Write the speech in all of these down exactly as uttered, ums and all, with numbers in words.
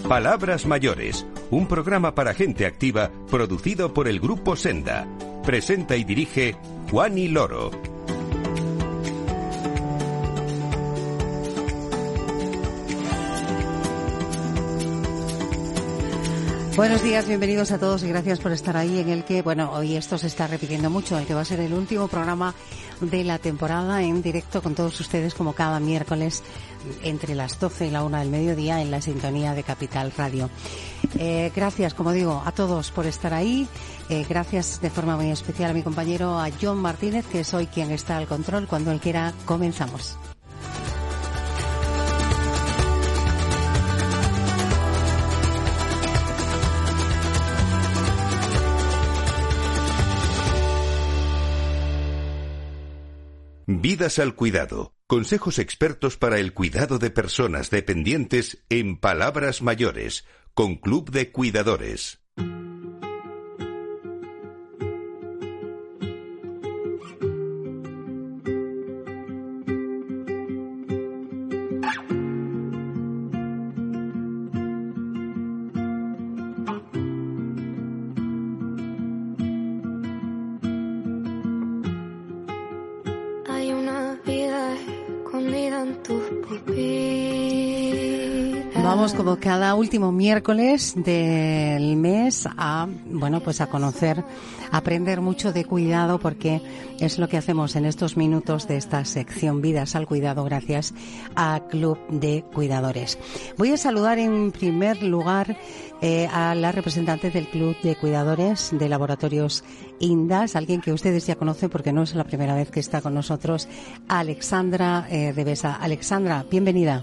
Palabras Mayores, un programa para gente activa producido por el Grupo Senda. Presenta y dirige Juani Loro. Buenos días, bienvenidos a todos y gracias por estar ahí en el que, bueno, hoy esto se está repitiendo mucho, el que va a ser el último programa de la temporada en directo con todos ustedes como cada miércoles entre las doce y la una del mediodía en la sintonía de Capital Radio. Eh, gracias, como digo, a todos por estar ahí. Eh, gracias de forma muy especial a mi compañero, a John Martínez, que es hoy quien está al control. Cuando él quiera, comenzamos. Vidas al cuidado. Consejos expertos para el cuidado de personas dependientes en Palabras Mayores, con Club de Cuidadores. Vamos como cada último miércoles del mes a, bueno, pues a conocer, a aprender mucho de cuidado, porque es lo que hacemos en estos minutos de esta sección Vidas al Cuidado, gracias a Club de Cuidadores. Voy a saludar en primer lugar eh, a la representante del Club de Cuidadores de Laboratorios Indas, alguien que ustedes ya conocen porque no es la primera vez que está con nosotros, Alexandra eh, Devesa. Alexandra, bienvenida.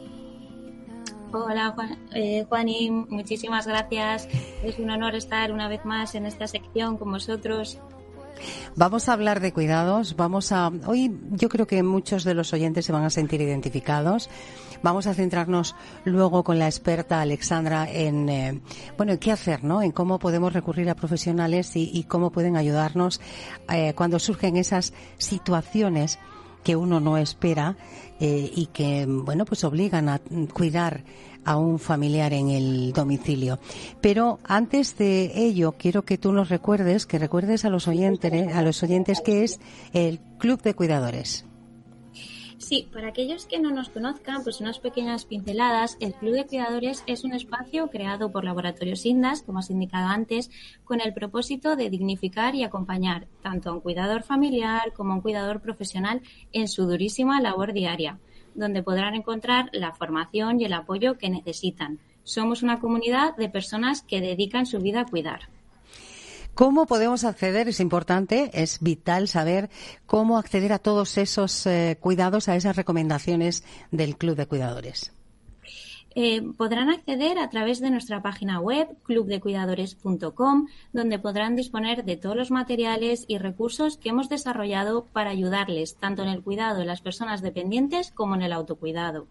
Hola, Juan, eh, Juani, muchísimas gracias. Es un honor estar una vez más en esta sección con vosotros. Vamos a hablar de cuidados. Vamos a hoy yo creo que muchos de los oyentes se van a sentir identificados. Vamos a centrarnos luego con la experta Alexandra en eh, bueno, en qué hacer, ¿no? En cómo podemos recurrir a profesionales y, y cómo pueden ayudarnos eh, cuando surgen esas situaciones que uno no espera eh, y que, bueno, pues obligan a cuidar a un familiar en el domicilio. Pero antes de ello, quiero que tú nos recuerdes, que recuerdes a los oyentes, a los oyentes qué es el Club de Cuidadores. Sí, para aquellos que no nos conozcan, pues unas pequeñas pinceladas. El Club de Cuidadores es un espacio creado por Laboratorios Indas, como has indicado antes, con el propósito de dignificar y acompañar tanto a un cuidador familiar como a un cuidador profesional en su durísima labor diaria, donde podrán encontrar la formación y el apoyo que necesitan. Somos una comunidad de personas que dedican su vida a cuidar. ¿Cómo podemos acceder? Es importante, es vital saber cómo acceder a todos esos eh, cuidados, a esas recomendaciones del Club de Cuidadores. Eh, podrán acceder a través de nuestra página web, club de cuidadores punto com, donde podrán disponer de todos los materiales y recursos que hemos desarrollado para ayudarles tanto en el cuidado de las personas dependientes como en el autocuidado.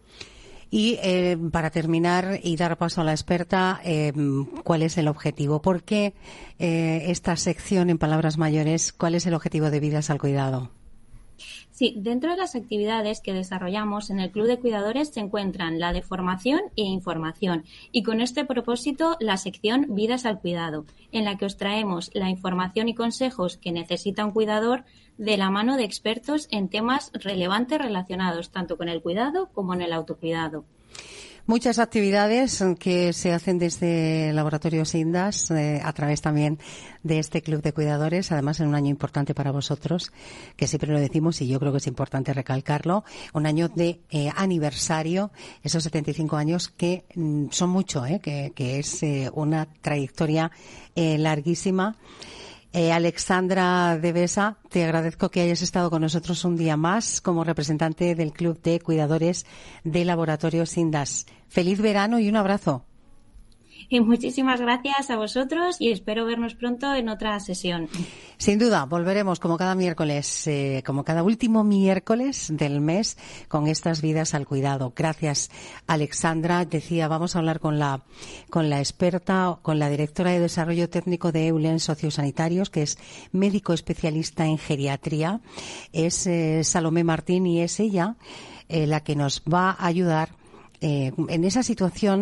Y eh, para terminar y dar paso a la experta, eh, ¿cuál es el objetivo? ¿Por qué eh, esta sección en Palabras Mayores? ¿Cuál es el objetivo de Vidas al Cuidado? Sí, dentro de las actividades que desarrollamos en el Club de Cuidadores se encuentran la de formación e información, y con este propósito la sección Vidas al Cuidado, en la que os traemos la información y consejos que necesita un cuidador de la mano de expertos en temas relevantes relacionados tanto con el cuidado como en el autocuidado. Muchas actividades que se hacen desde Laboratorios Indas, eh, a través también de este Club de Cuidadores, además en un año importante para vosotros, que siempre lo decimos y yo creo que es importante recalcarlo, un año de eh, aniversario, esos setenta y cinco años que mm, son mucho, eh, que, que es eh, una trayectoria eh, larguísima. Eh, Alexandra Devesa, te agradezco que hayas estado con nosotros un día más como representante del Club de Cuidadores de Laboratorios Indas. Feliz verano y un abrazo. Y muchísimas gracias a vosotros y espero vernos pronto en otra sesión. Sin duda, volveremos como cada miércoles, eh, como cada último miércoles del mes, con estas vidas al cuidado. Gracias, Alexandra. Decía, vamos a hablar con la, con la experta, con la directora de Desarrollo Técnico de Eulen Sociosanitarios, que es médico especialista en geriatría. Es eh, Salomé Martín y es ella eh, la que nos va a ayudar eh, en esa situación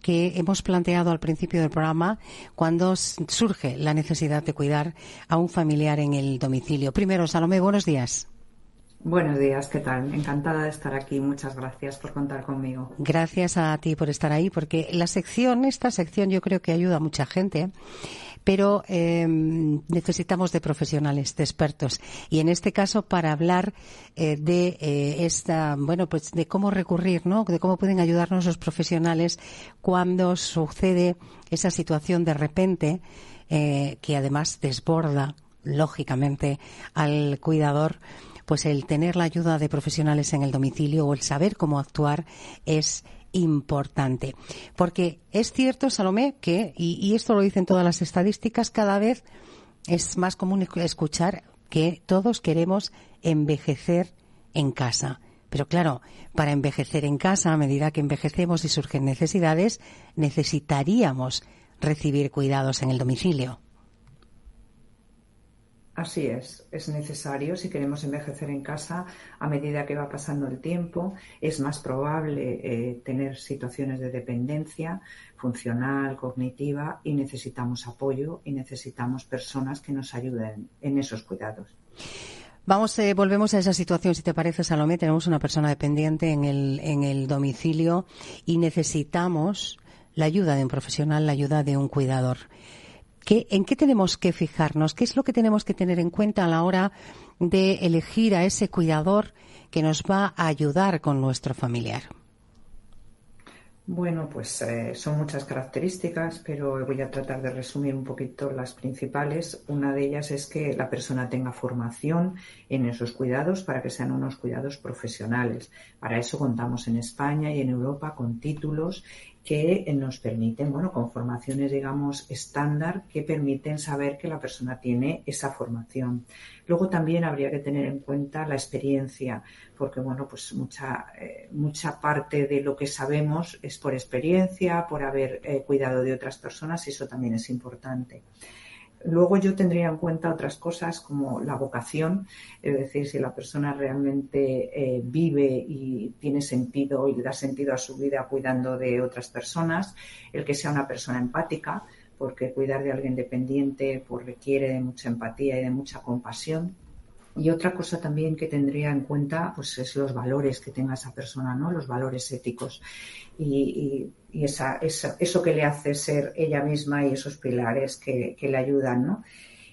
que hemos planteado al principio del programa cuando surge la necesidad de cuidar a un familiar en el domicilio. Primero, Salomé, buenos días. Buenos días, ¿qué tal? Encantada de estar aquí. Muchas gracias por contar conmigo. Gracias a ti por estar ahí, porque la sección, esta sección yo creo que ayuda a mucha gente, pero eh, necesitamos de profesionales, de expertos. Y en este caso, para hablar eh, de eh, esta, bueno, pues de cómo recurrir, ¿no? De cómo pueden ayudarnos los profesionales cuando sucede esa situación de repente, eh, que además desborda, lógicamente, al cuidador. Pues el tener la ayuda de profesionales en el domicilio o el saber cómo actuar es importante. Porque es cierto, Salomé, que, y, y esto lo dicen todas las estadísticas, cada vez es más común escuchar que todos queremos envejecer en casa. Pero claro, para envejecer en casa, a medida que envejecemos y surgen necesidades, necesitaríamos recibir cuidados en el domicilio. Así es, es necesario si queremos envejecer en casa. A medida que va pasando el tiempo, es más probable eh, tener situaciones de dependencia funcional, cognitiva, y necesitamos apoyo y necesitamos personas que nos ayuden en esos cuidados. Vamos, eh, volvemos a esa situación, si te parece, Salomé. Tenemos una persona dependiente en el, en el domicilio y necesitamos la ayuda de un profesional, la ayuda de un cuidador. ¿Qué, ¿En qué tenemos que fijarnos? ¿Qué es lo que tenemos que tener en cuenta a la hora de elegir a ese cuidador que nos va a ayudar con nuestro familiar? Bueno, pues eh, son muchas características, pero voy a tratar de resumir un poquito las principales. Una de ellas es que la persona tenga formación en esos cuidados para que sean unos cuidados profesionales. Para eso contamos en España y en Europa con títulos que nos permiten, bueno, con formaciones, digamos, estándar, que permiten saber que la persona tiene esa formación. Luego también habría que tener en cuenta la experiencia, porque, bueno, pues mucha, eh, mucha parte de lo que sabemos es por experiencia, por haber eh, cuidado de otras personas, y eso también es importante. Luego yo tendría en cuenta otras cosas como la vocación, es decir, si la persona realmente eh, vive y tiene sentido y le da sentido a su vida cuidando de otras personas, el que sea una persona empática, porque cuidar de alguien dependiente pues, requiere de mucha empatía y de mucha compasión. Y otra cosa también que tendría en cuenta pues es los valores que tenga esa persona, ¿no? Los valores éticos y, y, y esa, esa, eso que le hace ser ella misma y esos pilares que, que le ayudan, ¿no?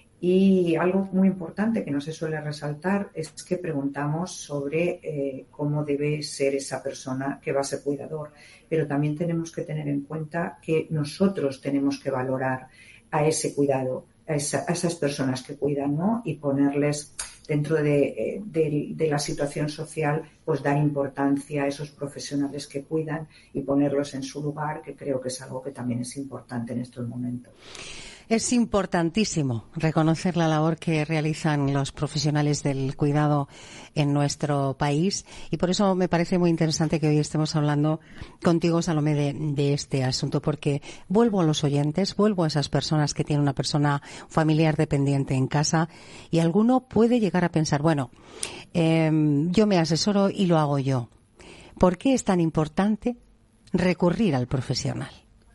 Y algo muy importante que no se suele resaltar es que preguntamos sobre eh, cómo debe ser esa persona que va a ser cuidador, pero también tenemos que tener en cuenta que nosotros tenemos que valorar a ese cuidado, a, esa, a esas personas que cuidan, ¿no? Y ponerles dentro de, de, de la situación social, pues dar importancia a esos profesionales que cuidan y ponerlos en su lugar, que creo que es algo que también es importante en estos momentos. Es importantísimo reconocer la labor que realizan los profesionales del cuidado en nuestro país y por eso me parece muy interesante que hoy estemos hablando contigo, Salomé, de, de este asunto, porque vuelvo a los oyentes, vuelvo a esas personas que tienen una persona familiar dependiente en casa y alguno puede llegar a pensar, bueno, eh, yo me asesoro y lo hago yo. ¿Por qué es tan importante recurrir al profesional?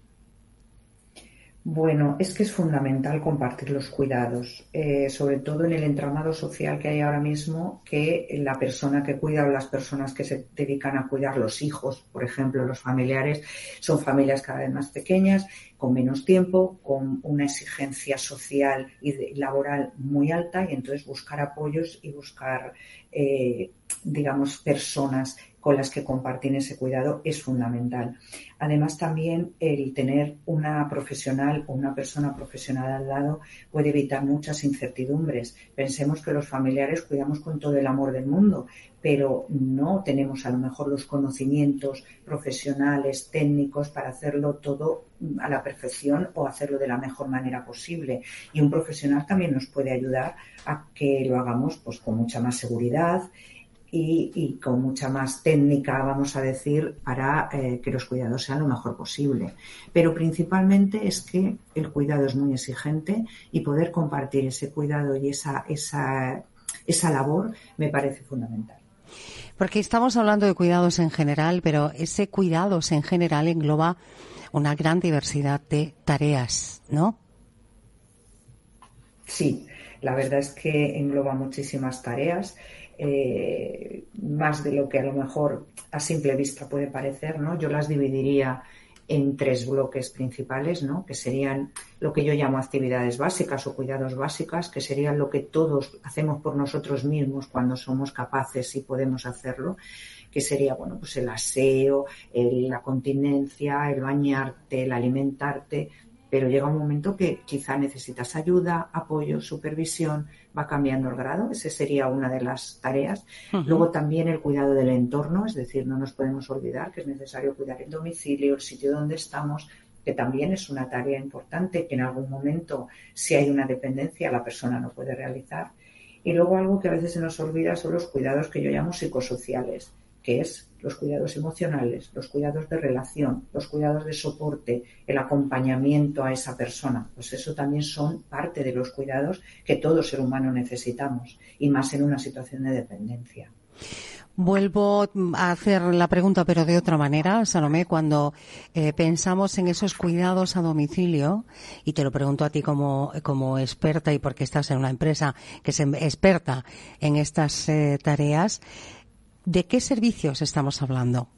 Bueno, es que es fundamental compartir los cuidados, eh, sobre todo en el entramado social que hay ahora mismo, que la persona que cuida o las personas que se dedican a cuidar los hijos, por ejemplo, los familiares, son familias cada vez más pequeñas, con menos tiempo, con una exigencia social y laboral muy alta y entonces buscar apoyos y buscar, eh, digamos, personas con las que compartir ese cuidado es fundamental. Además, también el tener una profesional o una persona profesional al lado puede evitar muchas incertidumbres. Pensemos que los familiares cuidamos con todo el amor del mundo, pero no tenemos a lo mejor los conocimientos profesionales, técnicos para hacerlo todo a la perfección o hacerlo de la mejor manera posible. Y un profesional también nos puede ayudar a que lo hagamos pues con mucha más seguridad y, y con mucha más técnica, vamos a decir, para eh, que los cuidados sean lo mejor posible. Pero principalmente es que el cuidado es muy exigente y poder compartir ese cuidado y esa, esa, esa labor me parece fundamental. Porque estamos hablando de cuidados en general, pero ese cuidados en general engloba una gran diversidad de tareas, ¿no? Sí, la verdad es que engloba muchísimas tareas, eh, más de lo que a lo mejor a simple vista puede parecer, ¿no? Yo las dividiría en tres bloques principales, ¿no? Que serían lo que yo llamo actividades básicas o cuidados básicas, que serían lo que todos hacemos por nosotros mismos cuando somos capaces y podemos hacerlo, que sería, bueno, pues el aseo, el, la continencia, el bañarte, el alimentarte. Pero llega un momento que quizá necesitas ayuda, apoyo, supervisión, va cambiando el grado. Esa sería una de las tareas. Uh-huh. Luego también el cuidado del entorno, es decir, no nos podemos olvidar que es necesario cuidar el domicilio, el sitio donde estamos, que también es una tarea importante que en algún momento, si hay una dependencia, la persona no puede realizar. Y luego algo que a veces se nos olvida son los cuidados que yo llamo psicosociales, que es los cuidados emocionales, los cuidados de relación, los cuidados de soporte, el acompañamiento a esa persona. Pues eso también son parte de los cuidados que todo ser humano necesitamos, y más en una situación de dependencia. Vuelvo a hacer la pregunta, pero de otra manera, Salomé, cuando eh, pensamos en esos cuidados a domicilio, y te lo pregunto a ti como, como experta y porque estás en una empresa que es experta en estas eh, tareas, ¿de qué servicios estamos hablando?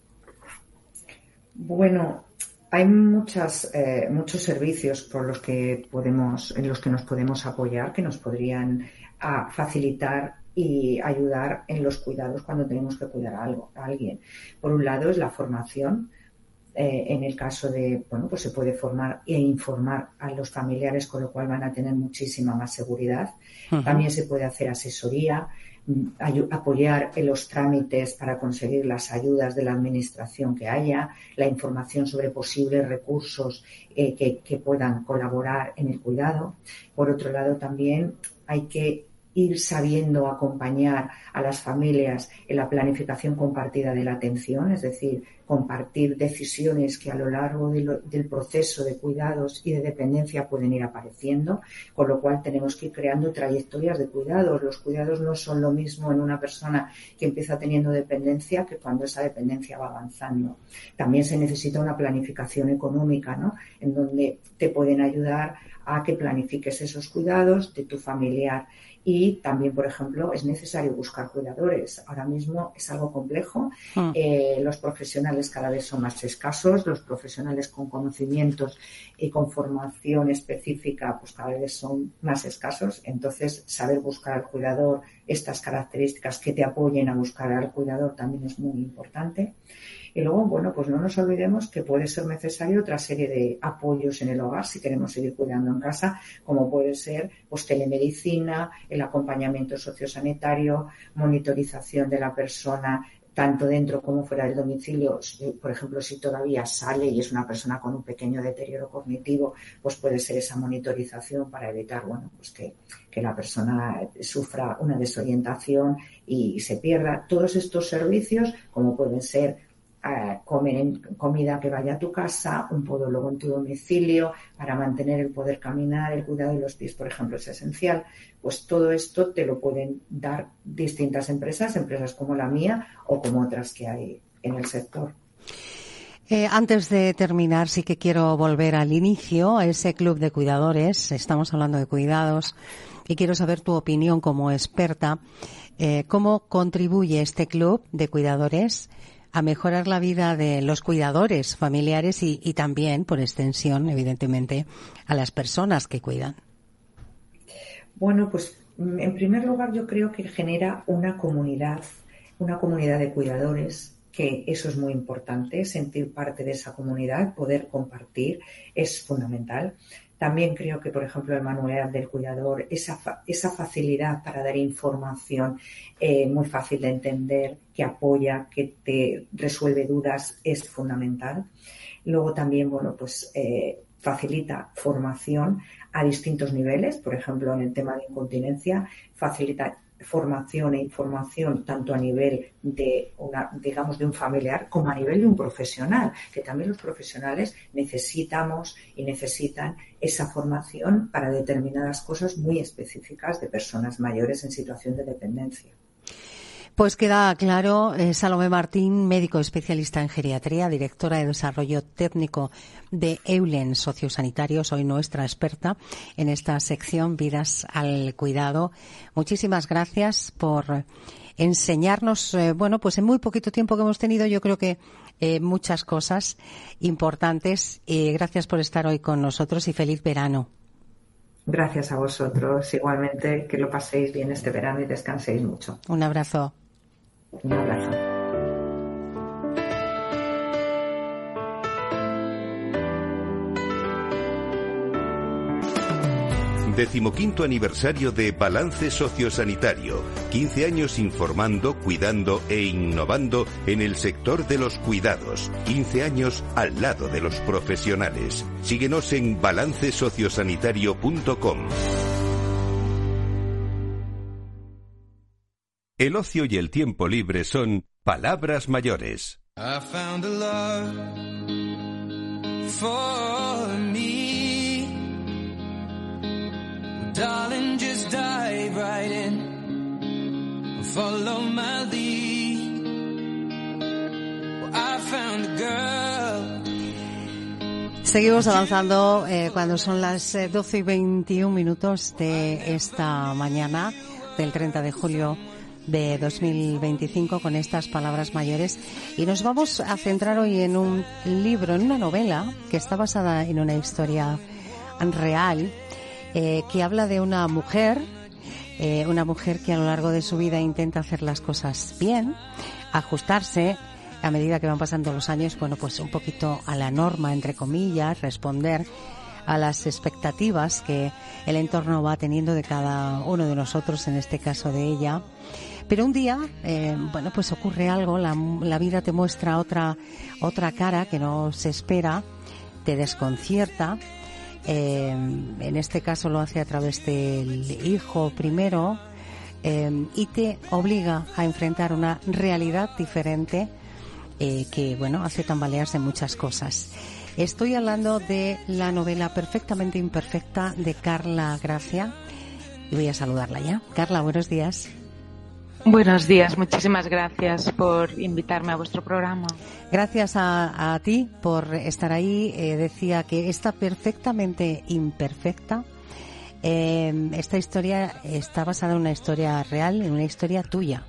Bueno, hay muchas, eh, muchos servicios por los que podemos, en los que nos podemos apoyar, que nos podrían a, facilitar y ayudar en los cuidados cuando tenemos que cuidar a, algo, a alguien. Por un lado es la formación. Eh, en el caso de, bueno, pues se puede formar e informar a los familiares, con lo cual van a tener muchísima más seguridad. Uh-huh. También se puede hacer asesoría, ay- apoyar en los trámites para conseguir las ayudas de la administración que haya, la información sobre posibles recursos eh, que, que puedan colaborar en el cuidado. Por otro lado, también hay que ir sabiendo acompañar a las familias en la planificación compartida de la atención, es decir, compartir decisiones que a lo largo de lo, del proceso de cuidados y de dependencia pueden ir apareciendo, con lo cual tenemos que ir creando trayectorias de cuidados. Los cuidados no son lo mismo en una persona que empieza teniendo dependencia que cuando esa dependencia va avanzando. También se necesita una planificación económica, ¿no? En donde te pueden ayudar a que planifiques esos cuidados de tu familiar. Y también, por ejemplo, es necesario buscar cuidadores. Ahora mismo es algo complejo. Mm. Eh, los profesionales cada vez son más escasos. Los profesionales con conocimientos y con formación específica pues cada vez son más escasos. Entonces, saber buscar al cuidador, estas características que te apoyen a buscar al cuidador también es muy importante. Y luego, bueno, pues no nos olvidemos que puede ser necesario otra serie de apoyos en el hogar si queremos seguir cuidando en casa, como puede ser pues telemedicina, el acompañamiento sociosanitario, monitorización de la persona tanto dentro como fuera del domicilio. Por ejemplo, si todavía sale y es una persona con un pequeño deterioro cognitivo, pues puede ser esa monitorización para evitar, bueno, pues que, que la persona sufra una desorientación y se pierda. Todos estos servicios, como pueden ser Uh, comer en comida que vaya a tu casa, un podólogo en tu domicilio para mantener el poder caminar, el cuidado de los pies, por ejemplo, es esencial. Pues todo esto te lo pueden dar distintas empresas, empresas como la mía o como otras que hay en el sector. Eh, antes de terminar, sí que quiero volver al inicio, a ese club de cuidadores. Estamos hablando de cuidados y quiero saber tu opinión como experta. Eh, ¿Cómo contribuye este club de cuidadores a mejorar la vida de los cuidadores familiares y, y también, por extensión, evidentemente, a las personas que cuidan? Bueno, pues en primer lugar yo creo que genera una comunidad, una comunidad de cuidadores, que eso es muy importante, sentir parte de esa comunidad, poder compartir, es fundamental. También creo que, por ejemplo, el manual del cuidador, esa, fa- esa facilidad para dar información eh, muy fácil de entender, que apoya, que te resuelve dudas, es fundamental. Luego también, bueno, pues eh, facilita formación a distintos niveles, por ejemplo, en el tema de incontinencia, facilita formación e información tanto a nivel de una, digamos, de un familiar como a nivel de un profesional, que también los profesionales necesitamos y necesitan esa formación para determinadas cosas muy específicas de personas mayores en situación de dependencia. Pues queda claro, eh, Salomé Martín, médico especialista en geriatría, directora de desarrollo técnico de Eulen Sociosanitarios, hoy nuestra experta en esta sección Vidas al Cuidado. Muchísimas gracias por enseñarnos, eh, bueno, pues en muy poquito tiempo que hemos tenido, yo creo que eh, muchas cosas importantes. Y gracias por estar hoy con nosotros y feliz verano. Gracias a vosotros. Igualmente, que lo paséis bien este verano y descanséis mucho. Un abrazo. Un abrazo. Decimoquinto aniversario de Balance Sociosanitario. quince años informando, cuidando e innovando en el sector de los cuidados. quince años al lado de los profesionales. Síguenos en balance sociosanitario punto com. El ocio y el tiempo libre son palabras mayores. I found a love for me. Darling, just dive right in. Follow my lead. Well, I found a girl. Seguimos avanzando eh, cuando son las eh, doce y veintiún minutos de esta mañana del treinta de julio de dos mil veinticinco con estas palabras mayores, y nos vamos a centrar hoy en un libro, en una novela que está basada en una historia real, eh, que habla de una mujer, eh, una mujer que a lo largo de su vida intenta hacer las cosas bien, ajustarse a medida que van pasando los años, bueno, pues un poquito a la norma, entre comillas, responder a las expectativas que el entorno va teniendo de cada uno de nosotros, en este caso de ella. Pero un día, eh, bueno, pues ocurre algo, la, la vida te muestra otra otra cara que no se espera, te desconcierta. Eh, en este caso lo hace a través del hijo primero, eh, y te obliga a enfrentar una realidad diferente eh, que, bueno, hace tambalearse muchas cosas. Estoy hablando de la novela Perfectamente Imperfecta de Carla Gracia y voy a saludarla ya. Carla, buenos días. Buenos días, muchísimas gracias por invitarme a vuestro programa. Gracias a, a ti por estar ahí. Eh, decía que está perfectamente imperfecta. Eh, esta historia está basada en una historia real, en una historia tuya.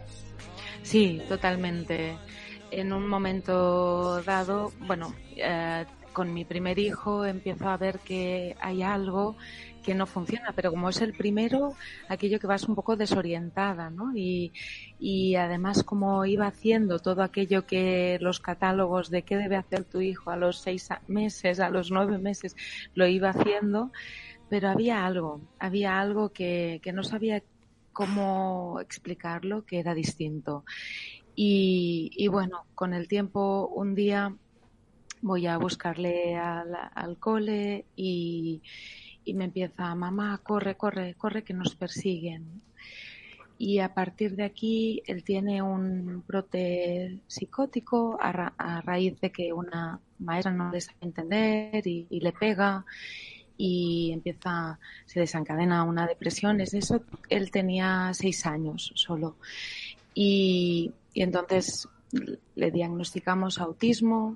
Sí, totalmente. En un momento dado, bueno, eh, con mi primer hijo empiezo a ver que hay algo que no funciona, pero como es el primero, aquello que vas un poco desorientada, ¿no? Y, y además como iba haciendo todo aquello que los catálogos de qué debe hacer tu hijo a los seis meses, a los nueve meses, lo iba haciendo, pero había algo, había algo que, que no sabía cómo explicarlo, que era distinto. Y, y bueno, con el tiempo, un día voy a buscarle al, al cole y, y me empieza, mamá, corre, corre, corre, que nos persiguen. Y a partir de aquí, él tiene un brote psicótico a, ra- a raíz de que una maestra no le sabe entender y, y le pega y empieza, se desencadena una depresión. Es eso, él tenía seis años solo. Y, y entonces le diagnosticamos autismo.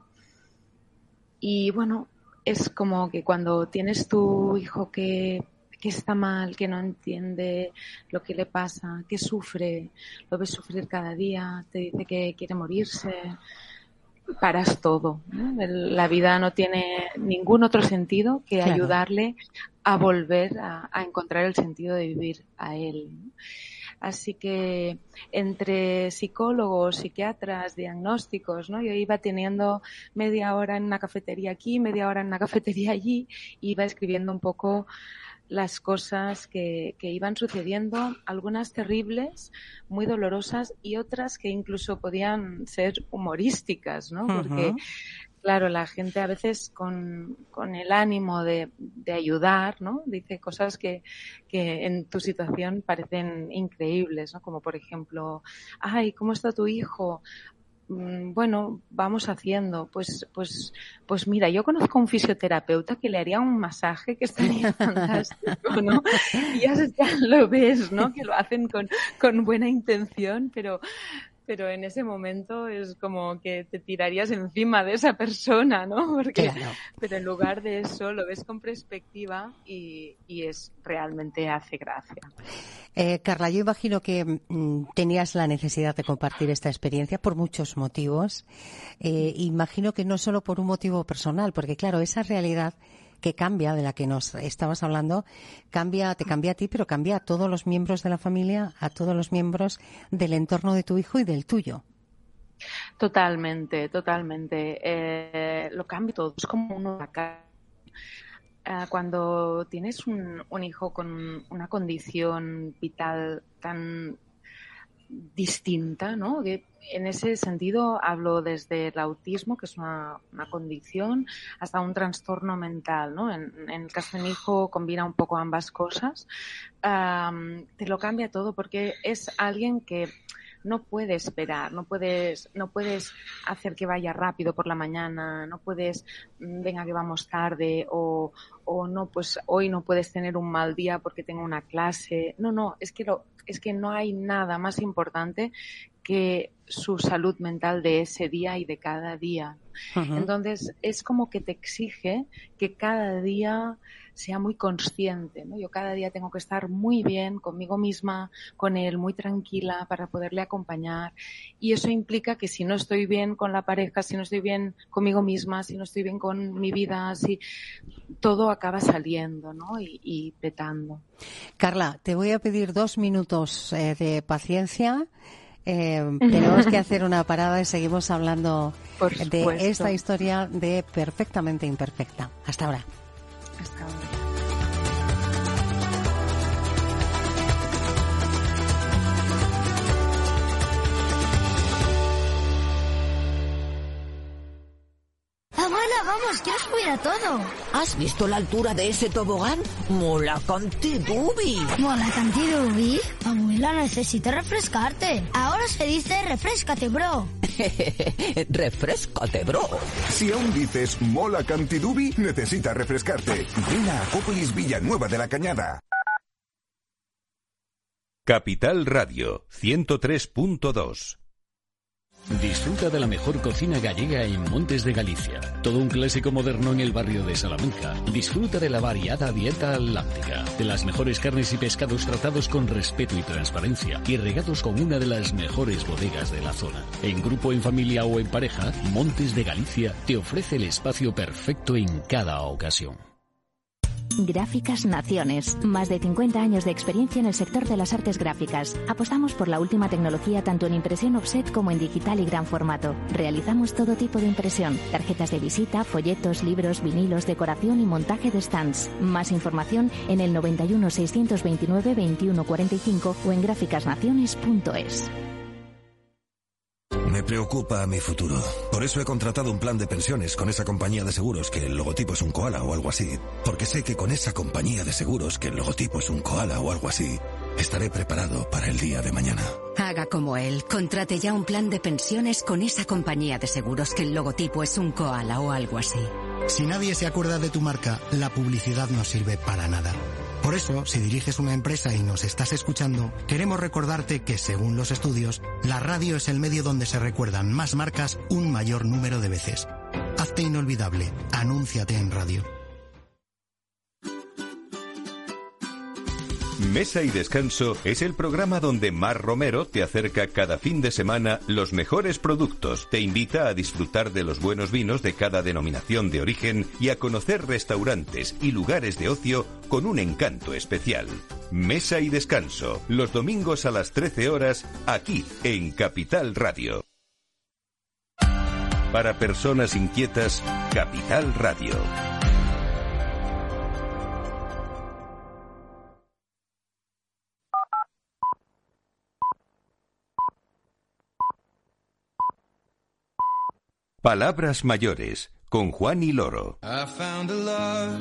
Y bueno, es como que cuando tienes tu hijo que, que está mal, que no entiende lo que le pasa, que sufre, lo ves sufrir cada día, te dice que quiere morirse, paras todo, ¿no? La vida no tiene ningún otro sentido que Claro. ayudarle a volver a, a encontrar el sentido de vivir a él, ¿no? Así que entre psicólogos, psiquiatras, diagnósticos, ¿no? Yo iba teniendo media hora en una cafetería aquí, media hora en una cafetería allí, iba escribiendo un poco las cosas que, que iban sucediendo, algunas terribles, muy dolorosas, y otras que incluso podían ser humorísticas, ¿no? Porque, Ujú. claro, la gente a veces con, con el ánimo de, de ayudar, ¿no? Dice cosas que, que en tu situación parecen increíbles, ¿no? Como por ejemplo, ay, ¿cómo está tu hijo? bueno, vamos haciendo. Pues, pues, pues mira, yo conozco a un fisioterapeuta que le haría un masaje que estaría fantástico, ¿no? Y ya, ya lo ves, ¿no? Que lo hacen con, con buena intención, pero... pero en ese momento es como que te tirarías encima de esa persona, ¿no? Porque, claro. Pero en lugar de eso lo ves con perspectiva y, y es realmente hace gracia. Eh, Carla, yo imagino que mm, tenías la necesidad de compartir esta experiencia por muchos motivos. Eh, imagino que no solo por un motivo personal, porque claro, esa realidad que cambia, de la que nos estabas hablando, cambia, te cambia a ti, pero cambia a todos los miembros de la familia, a todos los miembros del entorno de tu hijo y del tuyo. Totalmente, totalmente. Eh, lo cambia todo. Es como un huracán. Eh, cuando tienes un, un hijo con una condición vital tan distinta, ¿no? Que en ese sentido hablo desde el autismo, que es una, una condición, hasta un trastorno mental, ¿no? En, en el caso de mi hijo combina un poco ambas cosas. Um, te lo cambia todo porque es alguien que no puede esperar, no puedes, no puedes hacer que vaya rápido por la mañana, no puedes, venga que vamos tarde, o, o no, pues hoy no puedes tener un mal día porque tengo una clase. No, no, es que lo, es que no hay nada más importante que su salud mental de ese día y de cada día. Uh-huh. Entonces, es como que te exige que cada día sea muy consciente, ¿no? Yo cada día tengo que estar muy bien conmigo misma, con él, muy tranquila para poderle acompañar. Y eso implica que si no estoy bien con la pareja, si no estoy bien conmigo misma, si no estoy bien con mi vida, si todo acaba saliendo, ¿no? Y, y petando. Carla, te voy a pedir dos minutos eh, de paciencia. Eh, tenemos que hacer una parada y seguimos hablando de esta historia de Perfectamente Imperfecta. Hasta ahora. Hasta ahora. Abuela, vamos, que os cuida todo. ¿Has visto la altura de ese tobogán? ¡Mola cantidubi! ¿Mola cantidubi? Abuela, necesitas refrescarte. Ahora se dice refrescate, bro. Refrescate, bro. Si aún dices mola cantidubi, necesitas refrescarte. Ven a Acópolis Villanueva de la Cañada. Capital Radio, ciento tres punto dos. Disfruta de la mejor cocina gallega en Montes de Galicia. Todo un clásico moderno en el barrio de Salamanca. Disfruta de la variada dieta atlántica, de las mejores carnes y pescados tratados con respeto y transparencia y regados con una de las mejores bodegas de la zona. En grupo, en familia o en pareja, Montes de Galicia te ofrece el espacio perfecto en cada ocasión. Gráficas Naciones. Más de cincuenta años de experiencia en el sector de las artes gráficas. Apostamos por la última tecnología tanto en impresión offset como en digital y gran formato. Realizamos todo tipo de impresión. Tarjetas de visita, folletos, libros, vinilos, decoración y montaje de stands. Más información en el noventa y uno, seiscientos veintinueve, veintiuno cuarenta y cinco o en gráficas naciones punto es. Me preocupa mi futuro. Por eso he contratado un plan de pensiones con esa compañía de seguros que el logotipo es un koala o algo así. Porque sé que con esa compañía de seguros que el logotipo es un koala o algo así, estaré preparado para el día de mañana. Haga como él. Contrate ya un plan de pensiones con esa compañía de seguros que el logotipo es un koala o algo así. Si nadie se acuerda de tu marca, la publicidad no sirve para nada. Por eso, si diriges una empresa y nos estás escuchando, queremos recordarte que, según los estudios, la radio es el medio donde se recuerdan más marcas un mayor número de veces. Hazte inolvidable. Anúnciate en radio. Mesa y Descanso es el programa donde Mar Romero te acerca cada fin de semana los mejores productos, te invita a disfrutar de los buenos vinos de cada denominación de origen y a conocer restaurantes y lugares de ocio con un encanto especial. Mesa y Descanso, los domingos a las trece horas, aquí en Capital Radio. Para personas inquietas, Capital Radio. Palabras mayores, con Juan y Loro. I found a love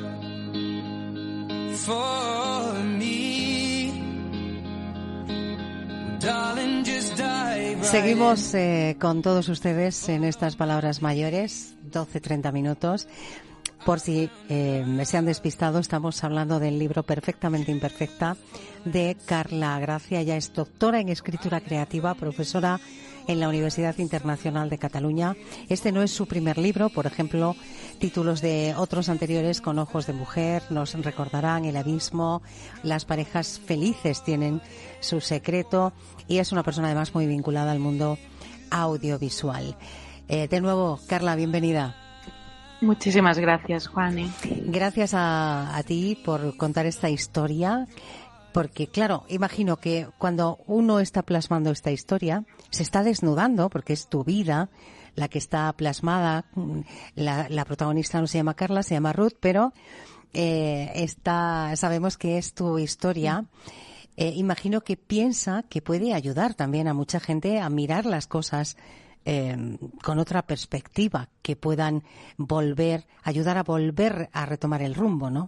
for me. Darling, just dive Seguimos eh, con todos ustedes en estas palabras mayores, doce treinta minutos. Por si eh, se han despistado, estamos hablando del libro Perfectamente Imperfecta de Carla Gracia. Ella es doctora en escritura creativa, profesora en la Universidad Internacional de Cataluña. Este no es su primer libro, por ejemplo, títulos de otros anteriores, Con ojos de mujer, nos recordarán El abismo, Las parejas felices tienen su secreto, y es una persona además muy vinculada al mundo audiovisual. Eh, de nuevo, Carla, bienvenida. Muchísimas gracias, Juani. Gracias a, a ti por contar esta historia, porque claro, imagino que cuando uno está plasmando esta historia, se está desnudando, porque es tu vida la que está plasmada. La, la protagonista no se llama Carla, se llama Ruth, pero eh, está, sabemos que es tu historia. Eh, imagino que piensa que puede ayudar también a mucha gente a mirar las cosas Eh, con otra perspectiva, que puedan volver, ayudar a volver a retomar el rumbo, ¿no?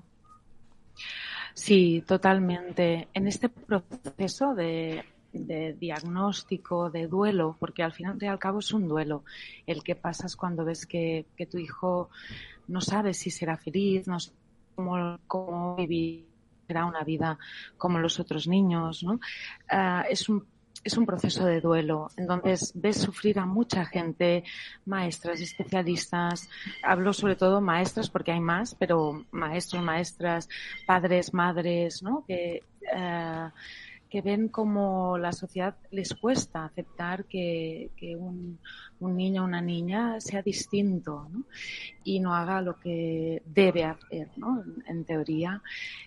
Sí, totalmente. En este proceso de, de diagnóstico, de duelo, porque al final y al cabo es un duelo, el que pasas cuando ves que, que tu hijo no sabe si será feliz, no sabe cómo, cómo vivir, será una vida como los otros niños, ¿no? Uh, es un Es un proceso de duelo. Entonces ves sufrir a mucha gente, maestras, especialistas. Hablo sobre todo maestras porque hay más, pero maestros, maestras, padres, madres, ¿no? Que, uh, que ven como la sociedad les cuesta aceptar que, que un, un niño o una niña sea distinto, ¿no? Y no haga lo que debe hacer, ¿no? En, en teoría.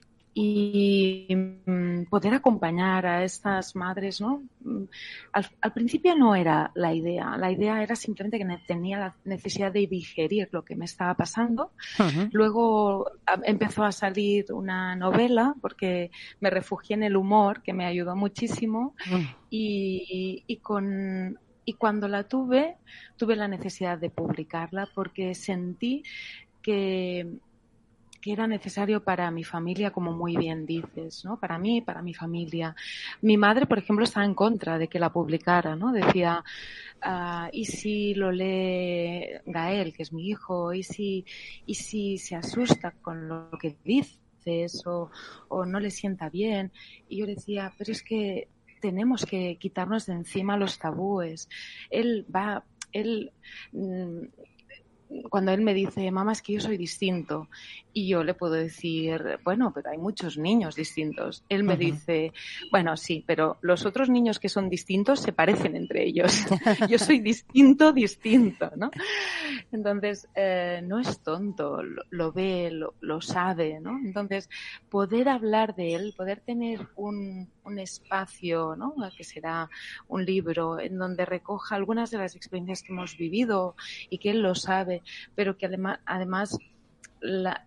Y poder acompañar a estas madres, ¿no? Al, al principio no era la idea. La idea era simplemente que tenía la necesidad de digerir lo que me estaba pasando. Uh-huh. Luego empezó a salir una novela porque me refugié en el humor, que me ayudó muchísimo. Uh-huh. Y, y con... Y cuando la tuve, tuve la necesidad de publicarla porque sentí que... que era necesario para mi familia, como muy bien dices, ¿no? Para mí, para mi familia. Mi madre, por ejemplo, estaba en contra de que la publicara, ¿no? Decía, uh, ¿y si lo lee Gael, que es mi hijo? ¿Y si, y si se asusta con lo que dices o, o no le sienta bien? Y yo decía, pero es que tenemos que quitarnos de encima los tabúes. Él va, él... Mmm, cuando él me dice, mamá, es que yo soy distinto, y yo le puedo decir, bueno, pero hay muchos niños distintos. Él me uh-huh. dice, bueno, sí, pero los otros niños que son distintos se parecen entre ellos. Yo soy distinto, distinto, ¿no? Entonces, eh, no es tonto, lo, lo ve, lo, lo sabe, ¿no? Entonces, poder hablar de él, poder tener un, un espacio, ¿no? Que será un libro en donde recoja algunas de las experiencias que hemos vivido y que él lo sabe, pero que además, además la,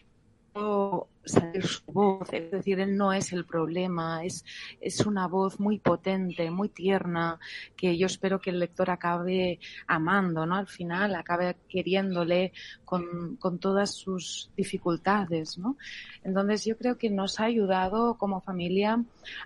o salir su voz, es decir, él no es el problema, es, es una voz muy potente, muy tierna, que yo espero que el lector acabe amando, ¿no? Al final acabe queriéndole con, con todas sus dificultades, ¿no? Entonces yo creo que nos ha ayudado como familia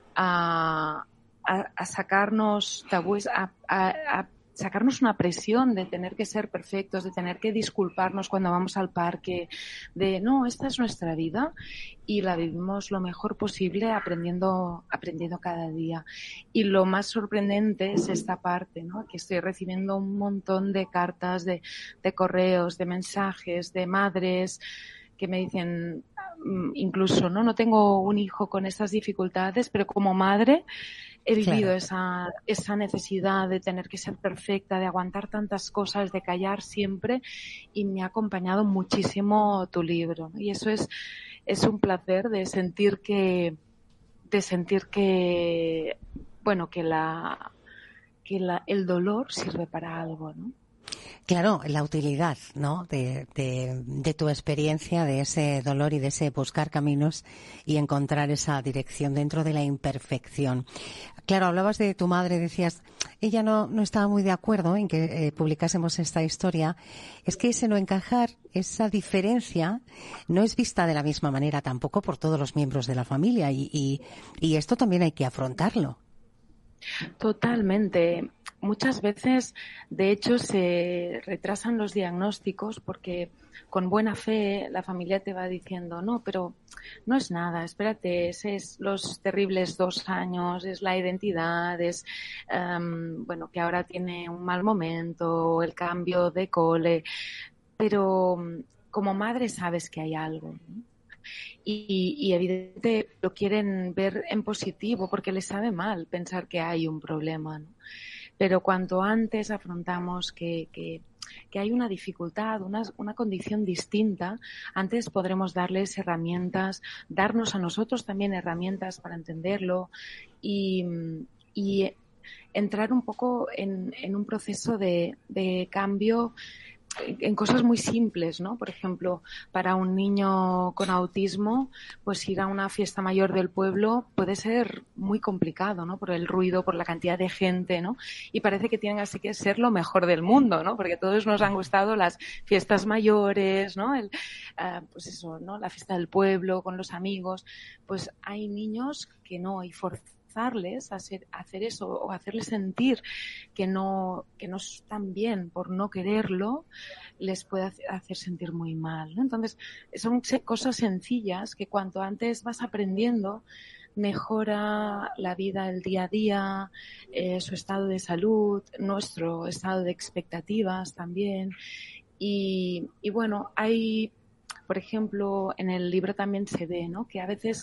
a, a, a sacarnos tabúes, a, a, a sacarnos una presión de tener que ser perfectos, de tener que disculparnos cuando vamos al parque, de no, esta es nuestra vida y la vivimos lo mejor posible aprendiendo, aprendiendo cada día. Y lo más sorprendente es esta parte, ¿no? Que estoy recibiendo un montón de cartas, de, de correos, de mensajes, de madres que me dicen, incluso, ¿no? No tengo un hijo con estas dificultades, pero como madre he vivido claro. esa, esa necesidad de tener que ser perfecta, de aguantar tantas cosas, de callar siempre, y me ha acompañado muchísimo tu libro. Y eso es, es un placer de sentir que, de sentir que, bueno, que la, que la, el dolor sirve para algo, ¿no? Claro, la utilidad, ¿no? De, de, de tu experiencia, de ese dolor y de ese buscar caminos y encontrar esa dirección dentro de la imperfección. Claro, hablabas de tu madre, decías, ella no, no estaba muy de acuerdo en que eh, publicásemos esta historia. Es que ese no encajar, esa diferencia, no es vista de la misma manera tampoco por todos los miembros de la familia y, y, y esto también hay que afrontarlo. Totalmente. muchas veces, de hecho, se retrasan los diagnósticos porque con buena fe la familia te va diciendo, no, pero no es nada, espérate, es, es los terribles dos años, es la identidad, es, um, bueno, que ahora tiene un mal momento, el cambio de cole, pero como madre sabes que hay algo, ¿no? Y, y evidentemente lo quieren ver en positivo porque les sabe mal pensar que hay un problema, ¿no? Pero cuanto antes afrontamos que, que, que hay una dificultad, una, una condición distinta, antes podremos darles herramientas, darnos a nosotros también herramientas para entenderlo y, y entrar un poco en, en un proceso de, de cambio en cosas muy simples, ¿no? Por ejemplo, para un niño con autismo, pues ir a una fiesta mayor del pueblo puede ser muy complicado, ¿no? Por el ruido, por la cantidad de gente, ¿no? Y parece que tienen así que ser lo mejor del mundo, ¿no? Porque a todos nos han gustado las fiestas mayores, ¿no? El, uh, pues eso, ¿no? La fiesta del pueblo con los amigos. Pues hay niños que no, hay forzar a hacer, a hacer eso o hacerles sentir que no que no están bien por no quererlo, les puede hacer sentir muy mal, ¿no? Entonces son cosas sencillas que cuanto antes vas aprendiendo mejora la vida, el día a día, eh, su estado de salud, nuestro estado de expectativas también. Y, y bueno, hay, por ejemplo, en el libro también se ve, ¿no? Que a veces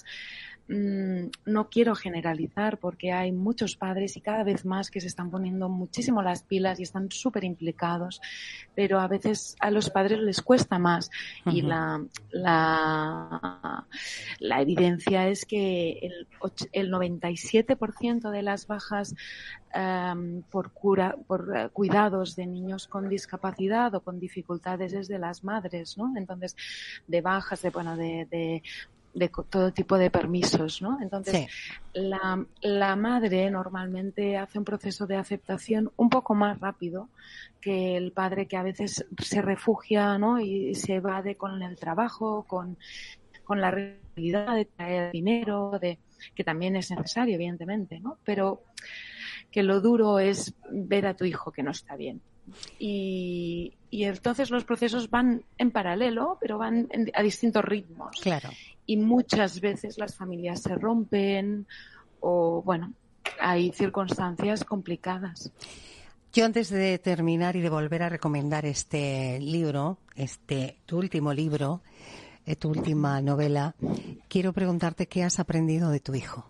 no quiero generalizar porque hay muchos padres y cada vez más que se están poniendo muchísimo las pilas y están súper implicados, pero a veces a los padres les cuesta más. Uh-huh. Y la, la, la evidencia es que el, el noventa y siete por ciento de las bajas um, por, cura, por uh, cuidados de niños con discapacidad o con dificultades es de las madres, ¿no? Entonces, de bajas, de, bueno, de, de de todo tipo de permisos, ¿no? Entonces, sí. la, la madre normalmente hace un proceso de aceptación un poco más rápido que el padre, que a veces se refugia, ¿no? Y se evade con el trabajo, con, con la realidad de traer dinero, de que también es necesario, evidentemente, ¿no? Pero que lo duro es ver a tu hijo que no está bien. Y, y entonces los procesos van en paralelo, pero van en, a distintos ritmos. Claro. Y muchas veces las familias se rompen o, bueno, hay circunstancias complicadas. Yo, antes de terminar y de volver a recomendar este libro, este tu último libro, eh, tu última novela, quiero preguntarte qué has aprendido de tu hijo.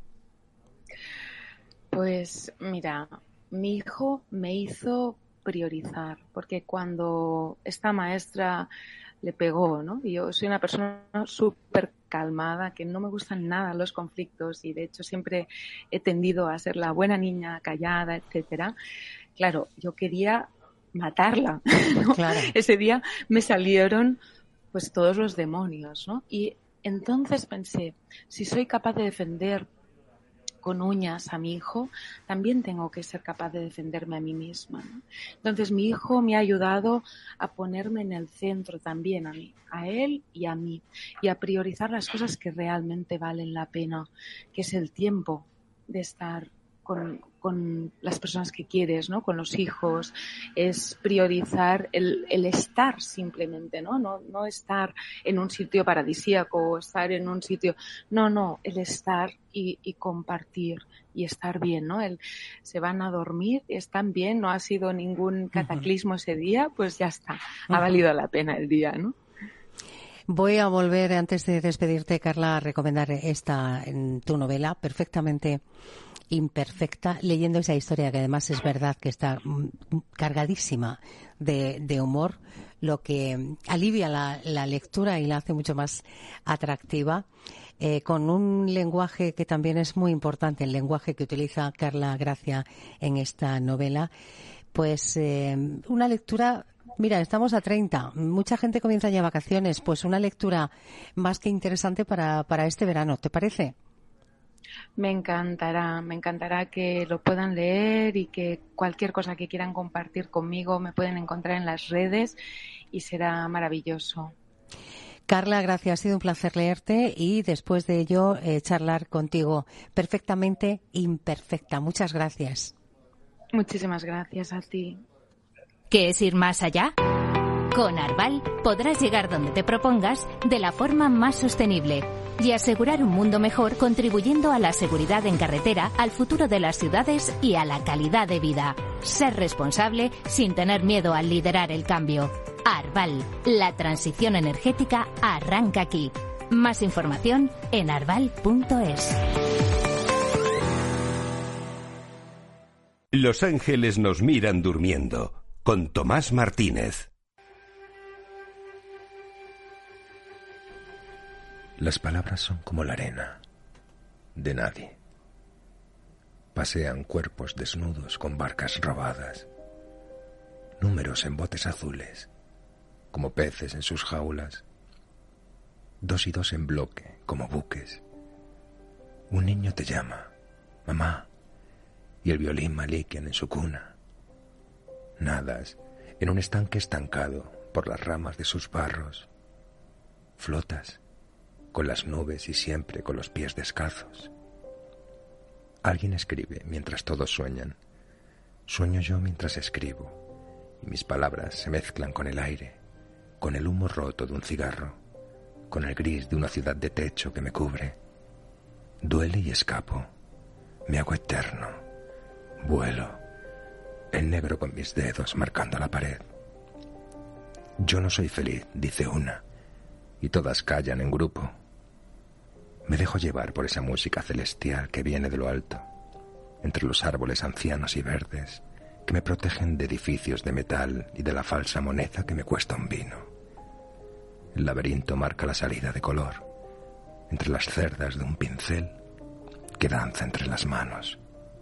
Pues mira, mi hijo me hizo priorizar, porque cuando esta maestra le pegó, ¿no? Y yo soy una persona súper calmada, que no me gustan nada los conflictos y de hecho siempre he tendido a ser la buena niña, callada, etcétera. Claro, yo quería matarla, ¿no? Claro. Ese día me salieron pues todos los demonios, ¿no? Y entonces pensé, si soy capaz de defender con uñas a mi hijo, también tengo que ser capaz de defenderme a mí misma, ¿no? Entonces mi hijo me ha ayudado a ponerme en el centro también a mí, a él y a mí, y a priorizar las cosas que realmente valen la pena, que es el tiempo de estar con, con las personas que quieres, ¿no? Con los hijos, es priorizar el, el estar simplemente, ¿no? No, no estar en un sitio paradisíaco o estar en un sitio, no, no, el estar y, y compartir y estar bien, ¿no? El, se van a dormir, están bien, no ha sido ningún cataclismo uh-huh. ese día, pues ya está, uh-huh. ha valido la pena el día, ¿no? Voy a volver, antes de despedirte, Carla, a recomendar esta, tu novela, Perfectamente Imperfecta, leyendo esa historia que además es verdad que está cargadísima de, de humor, lo que alivia la, la lectura y la hace mucho más atractiva, eh, con un lenguaje que también es muy importante, el lenguaje que utiliza Carla Gracia en esta novela. Pues eh, una lectura... Mira, estamos a treinta. Mucha gente comienza ya vacaciones. Pues una lectura más que interesante para, para este verano. ¿Te parece? Me encantará, me encantará que lo puedan leer y que cualquier cosa que quieran compartir conmigo me pueden encontrar en las redes y será maravilloso. Carla, gracias. Ha sido un placer leerte y después de ello eh, charlar contigo. Perfectamente Imperfecta. Muchas gracias. Muchísimas gracias a ti. ¿Qué es ir más allá? Con Arval podrás llegar donde te propongas de la forma más sostenible y asegurar un mundo mejor, contribuyendo a la seguridad en carretera, al futuro de las ciudades y a la calidad de vida. Ser responsable sin tener miedo al liderar el cambio. Arval, la transición energética arranca aquí. Más información en arval punto es. Los ángeles nos miran durmiendo, con Tomás Martínez. Las palabras son como la arena, de nadie. Pasean cuerpos desnudos con barcas robadas, números en botes azules, como peces en sus jaulas, dos y dos en bloque, como buques. Un niño te llama, mamá, y el violín maliquian en su cuna. Nadas en un estanque estancado por las ramas de sus barros. Flotas con las nubes y siempre con los pies descalzos. Alguien escribe mientras todos sueñan. Sueño yo mientras escribo, y mis palabras se mezclan con el aire, con el humo roto de un cigarro, con el gris de una ciudad de techo que me cubre. Duele y escapo, me hago eterno, vuelo, en negro con mis dedos marcando la pared. Yo no soy feliz, dice una, y todas callan en grupo. Me dejo llevar por esa música celestial que viene de lo alto, entre los árboles ancianos y verdes que me protegen de edificios de metal y de la falsa moneda que me cuesta un vino. El laberinto marca la salida de color, entre las cerdas de un pincel que danza entre las manos.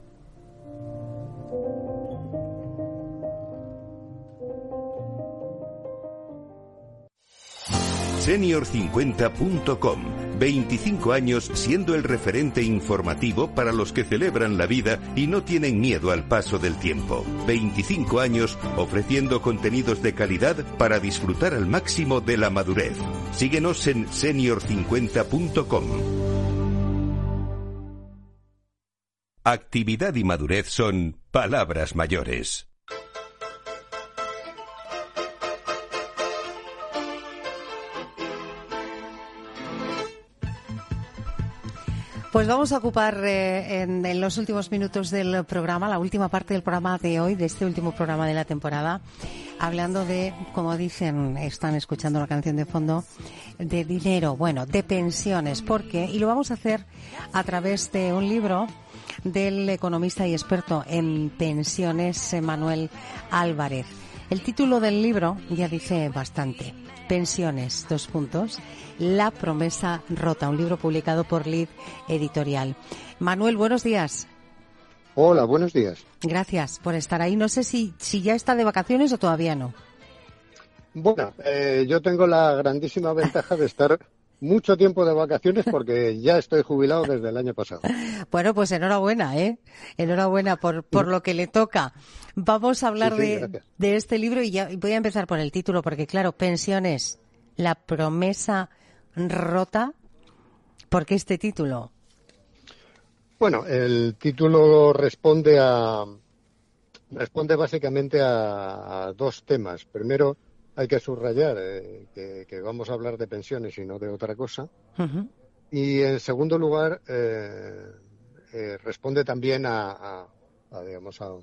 Senior cincuenta punto com. veinticinco años siendo el referente informativo para los que celebran la vida y no tienen miedo al paso del tiempo. veinticinco años ofreciendo contenidos de calidad para disfrutar al máximo de la madurez. Síguenos en senior cincuenta punto com. Actividad y madurez son palabras mayores. Pues vamos a ocupar eh, en, en los últimos minutos del programa, la última parte del programa de hoy, de este último programa de la temporada, hablando de, como dicen, están escuchando la canción de fondo, de dinero, bueno, de pensiones, porque, y lo vamos a hacer a través de un libro del economista y experto en pensiones, Manuel Álvarez. El título del libro ya dice bastante. Pensiones, dos puntos, La promesa rota, un libro publicado por Lid Editorial. Manuel, buenos días. Hola, buenos días. Gracias por estar ahí. No sé si, si ya está de vacaciones o todavía no. Bueno, eh, yo tengo la grandísima ventaja de estar mucho tiempo de vacaciones porque ya estoy jubilado desde el año pasado. Bueno, pues enhorabuena, ¿eh? Enhorabuena por, por lo que le toca. Vamos a hablar sí, sí, de, de este libro y ya voy a empezar por el título porque, claro, pensiones, la promesa rota. ¿Por qué este título? Bueno, el título responde a responde básicamente a, a dos temas. Primero, hay que subrayar eh, que, que vamos a hablar de pensiones y no de otra cosa. Uh-huh. Y en segundo lugar, eh, eh, responde también a, a, a digamos, a,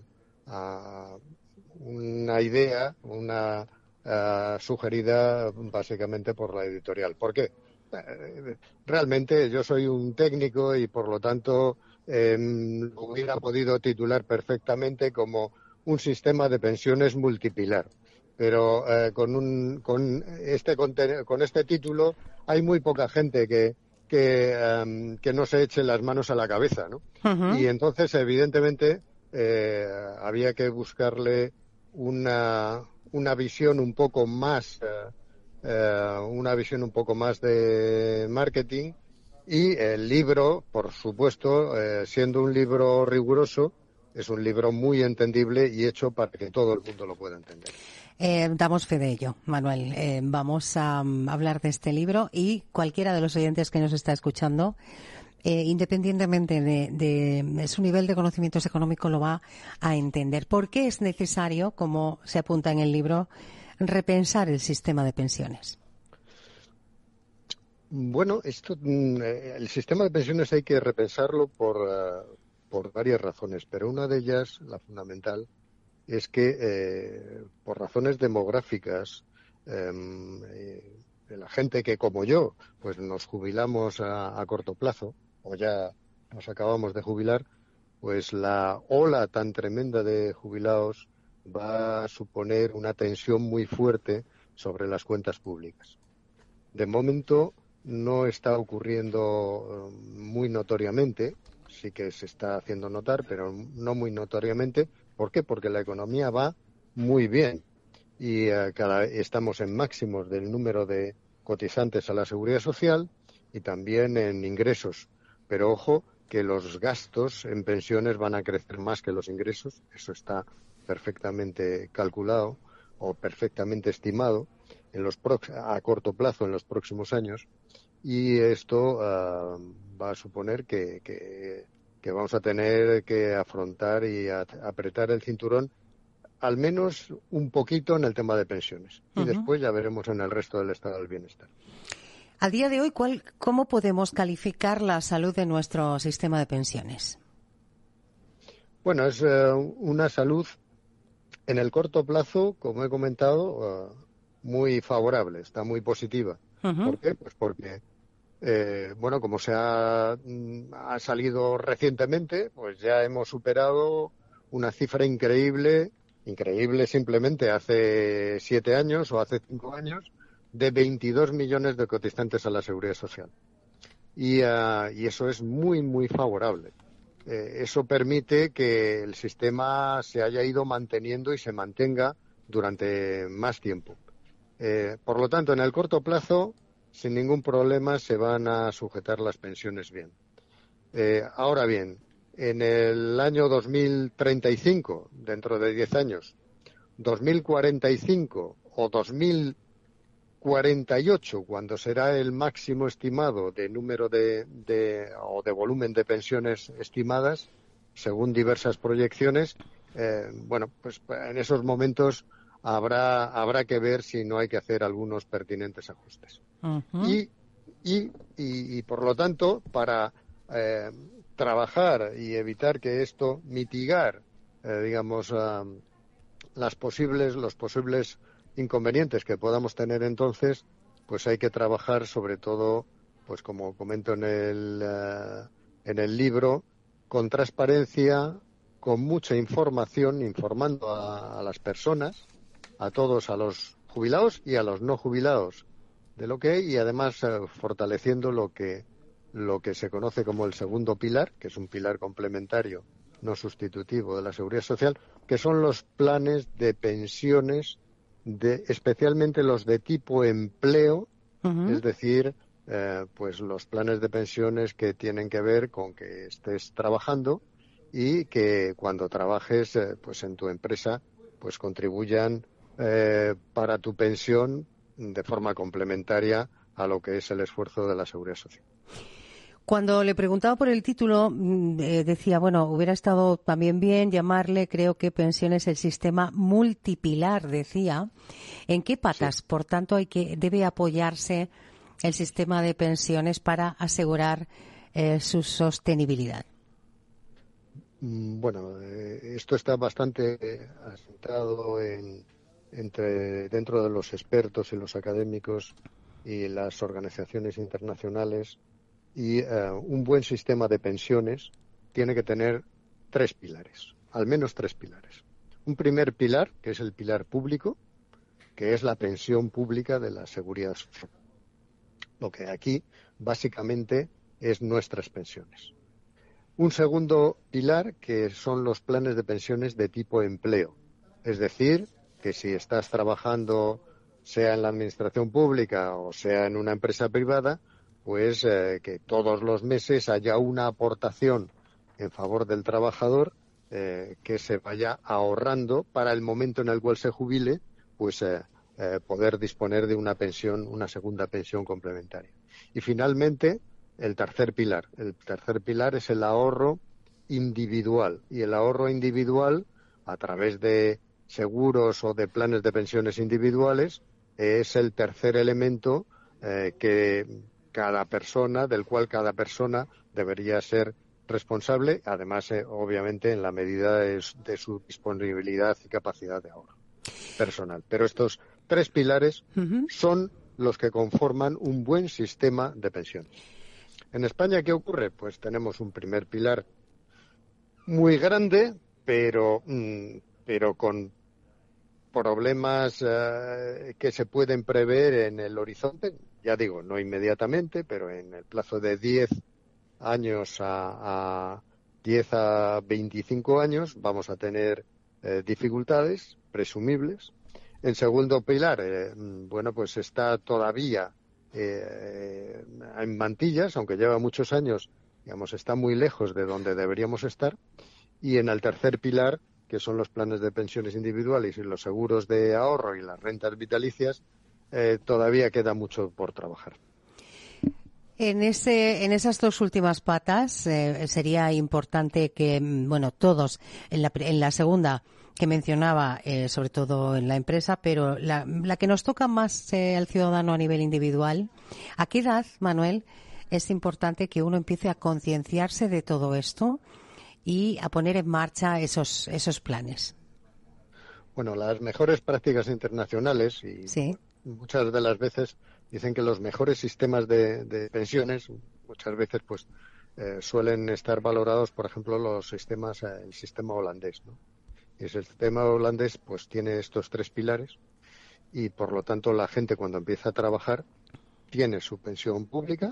a una idea, una uh, sugerida básicamente por la editorial. ¿Por qué? Eh, realmente yo soy un técnico y por lo tanto eh, hubiera podido titular perfectamente como un sistema de pensiones multipilar. Pero eh, con un con este con este título hay muy poca gente que que, um, que no se eche las manos a la cabeza, ¿no? Uh-huh. Y entonces evidentemente eh, había que buscarle una una visión un poco más eh, eh, una visión un poco más de marketing y el libro, por supuesto, eh, siendo un libro riguroso, es un libro muy entendible y hecho para que todo el mundo lo pueda entender. Eh, damos fe de ello, Manuel. Eh, vamos a um, hablar de este libro y cualquiera de los oyentes que nos está escuchando eh, independientemente de, de su nivel de conocimientos económicos, lo va a entender. ¿Por qué es necesario, como se apunta en el libro, repensar el sistema de pensiones? Bueno, esto, el sistema de pensiones hay que repensarlo por, uh, por varias razones, pero una de ellas, la fundamental, es que eh, por razones demográficas, eh, la gente que como yo, pues nos jubilamos a, a corto plazo, o ya nos acabamos de jubilar, pues la ola tan tremenda de jubilados va a suponer una tensión muy fuerte sobre las cuentas públicas. De momento no está ocurriendo muy notoriamente, sí que se está haciendo notar, pero no muy notoriamente. ¿Por qué? Porque la economía va muy bien y uh, cada, estamos en máximos del número de cotizantes a la Seguridad Social y también en ingresos. Pero ojo que los gastos en pensiones van a crecer más que los ingresos, eso está perfectamente calculado o perfectamente estimado en los a corto plazo en los próximos años. Y esto uh, va a suponer que, que, que vamos a tener que afrontar y a, apretar el cinturón al menos un poquito en el tema de pensiones. Y uh-huh. después ya veremos en el resto del estado del bienestar. A día de hoy, ¿cuál, ¿cómo podemos calificar la salud de nuestro sistema de pensiones? Bueno, es uh, una salud en el corto plazo, como he comentado, uh, muy favorable, está muy positiva. Uh-huh. ¿Por qué? Pues porque Eh, bueno, como se ha, ha salido recientemente, pues ya hemos superado una cifra increíble, increíble simplemente hace siete años o hace cinco años, de veintidós millones de cotizantes a la Seguridad Social. Y, uh, y eso es muy, muy favorable. Eh, eso permite que el sistema se haya ido manteniendo y se mantenga durante más tiempo. Eh, por lo tanto, en el corto plazo, sin ningún problema se van a sujetar las pensiones bien. Eh, ahora bien, en el año dos mil treinta y cinco, dentro de diez años, dos mil cuarenta y cinco o dos mil cuarenta y ocho, cuando será el máximo estimado de número de, de o de volumen de pensiones estimadas, según diversas proyecciones, eh, bueno, pues en esos momentos habrá habrá que ver si no hay que hacer algunos pertinentes ajustes. Uh-huh. Y, y, y, y, por lo tanto, para eh, trabajar y evitar que esto, mitigar, eh, digamos, uh, las posibles, los posibles inconvenientes que podamos tener entonces, pues hay que trabajar sobre todo, pues como comento en el, uh, en el libro, con transparencia, con mucha información, informando a, a las personas, a todos, a los jubilados y a los no jubilados, de lo que hay, y además eh, fortaleciendo lo que lo que se conoce como el segundo pilar, que es un pilar complementario, no sustitutivo de la Seguridad Social, que son los planes de pensiones, de especialmente los de tipo empleo, uh-huh. es decir, eh, pues los planes de pensiones que tienen que ver con que estés trabajando y que cuando trabajes, eh, pues en tu empresa, pues contribuyan eh, para tu pensión de forma complementaria a lo que es el esfuerzo de la Seguridad Social. Cuando le preguntaba por el título, eh, decía, bueno, hubiera estado también bien llamarle, creo que pensiones, el sistema multipilar, decía. ¿En qué patas, sí. por tanto, hay que debe apoyarse el sistema de pensiones para asegurar eh, su sostenibilidad? Bueno, eh, esto está bastante eh, asentado en entre dentro de los expertos y los académicos y las organizaciones internacionales, y uh, un buen sistema de pensiones tiene que tener tres pilares, al menos tres pilares. Un primer pilar, que es el pilar público, que es la pensión pública de la Seguridad Social. Lo que aquí básicamente es nuestras pensiones. Un segundo pilar, que son los planes de pensiones de tipo empleo, es decir, que si estás trabajando sea en la administración pública o sea en una empresa privada, pues eh, que todos los meses haya una aportación en favor del trabajador eh, que se vaya ahorrando para el momento en el cual se jubile, pues eh, eh, poder disponer de una pensión, una segunda pensión complementaria. Y finalmente, el tercer pilar. El tercer pilar es el ahorro individual, y el ahorro individual a través de seguros o de planes de pensiones individuales es el tercer elemento eh, que cada persona, del cual cada persona debería ser responsable, además, eh, obviamente, en la medida de, de su disponibilidad y capacidad de ahorro personal. Pero estos tres pilares uh-huh. son los que conforman un buen sistema de pensiones. En España, ¿qué ocurre? Pues tenemos un primer pilar muy grande, pero, mmm, pero con problemas eh, que se pueden prever en el horizonte, ya digo, no inmediatamente, pero en el plazo de diez años a, a diez a veinticinco años vamos a tener eh, dificultades presumibles. En segundo pilar, eh, bueno, pues está todavía eh, en mantillas, aunque lleva muchos años, digamos, está muy lejos de donde deberíamos estar. Y en el tercer pilar, que son los planes de pensiones individuales y los seguros de ahorro y las rentas vitalicias, eh, todavía queda mucho por trabajar. En ese, en esas dos últimas patas eh, sería importante que, bueno, todos en la, en la segunda que mencionaba, eh, sobre todo en la empresa, pero la, la que nos toca más eh, al ciudadano a nivel individual, ¿a qué edad, Manuel, es importante que uno empiece a concienciarse de todo esto y a poner en marcha esos esos planes? Bueno, las mejores prácticas internacionales y sí. muchas de las veces dicen que los mejores sistemas de, de pensiones muchas veces pues eh, suelen estar valorados, por ejemplo, los sistemas, eh, el sistema holandés, ¿no? Y ese sistema holandés pues tiene estos tres pilares y por lo tanto la gente cuando empieza a trabajar tiene su pensión pública.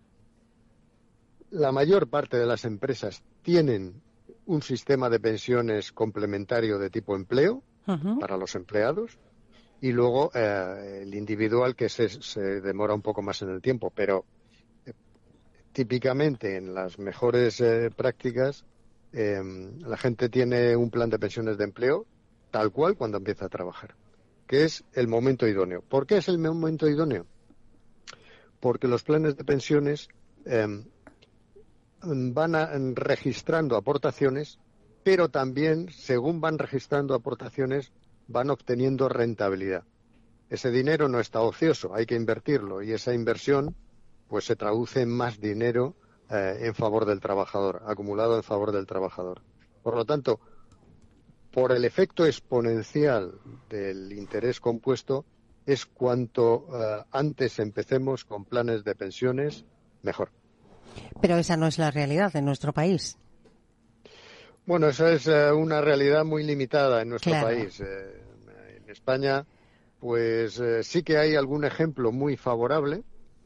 La mayor parte de las empresas tienen un sistema de pensiones complementario de tipo empleo uh-huh. para los empleados y luego eh, el individual que se, se demora un poco más en el tiempo, pero eh, típicamente en las mejores eh, prácticas eh, la gente tiene un plan de pensiones de empleo tal cual cuando empieza a trabajar, que es el momento idóneo. ¿Por qué es el momento idóneo? Porque los planes de pensiones eh, van a, registrando aportaciones, pero también, según van registrando aportaciones, van obteniendo rentabilidad. Ese dinero no está ocioso, hay que invertirlo, y esa inversión pues se traduce en más dinero eh, en favor del trabajador, acumulado en favor del trabajador. Por lo tanto, por el efecto exponencial del interés compuesto, es cuanto eh, antes empecemos con planes de pensiones, mejor. Pero esa no es la realidad en nuestro país. Bueno, esa es eh, una realidad muy limitada en nuestro claro. país. Eh, en España, pues eh, sí que hay algún ejemplo muy favorable